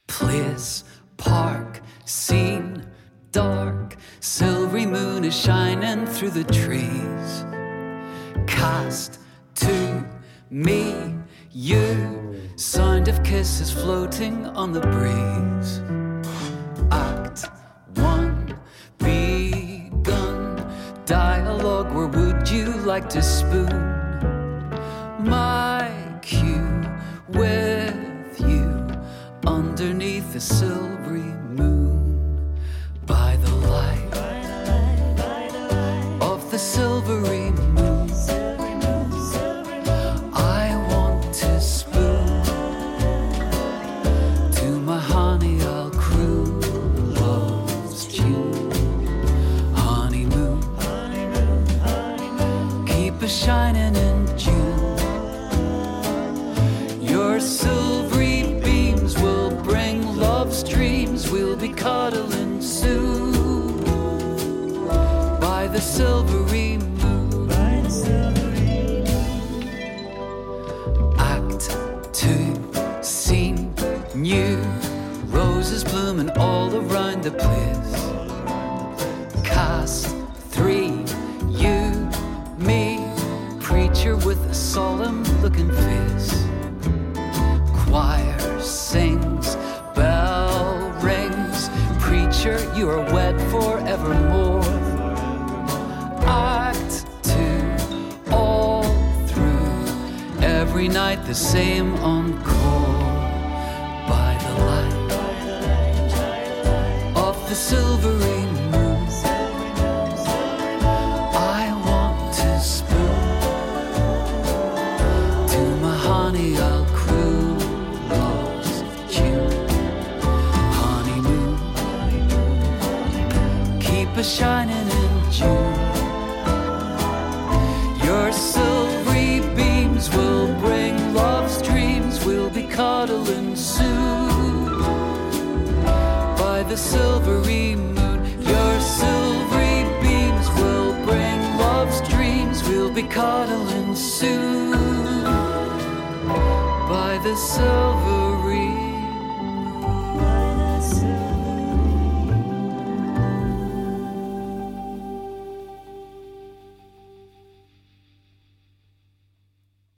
Place, park, scene, dark, silvery moon is shining through the trees. Cast to me, you, sound of kisses floating on the breeze. Act one, begun, dialogue, where would you like to spoon? My cue with you, underneath the silvery moon, by the light of the silvery moon, I want to spoon. To my honey I'll croon love's tune. Honeymoon, keep us shining in June. Your silvery beams will bring love's dreams. We'll be cuddling soon by the silvery moon. Act two, scene new, roses blooming all around the place. Cast three, you, me, preacher with a solemn looking face. Choir sings, bell rings, preacher, you are wed forevermore. Act two, all through, every night the same encore, by the light of the silvery moon, I want to spoon. To my honey I'll croon love's tune. Honeymoon, keep us shining in June. Your silvery beams will bring love's dreams. We'll be cuddling soon by the silvery moon. Your silvery beams will bring love's dreams. We'll be cuddling soon by the silver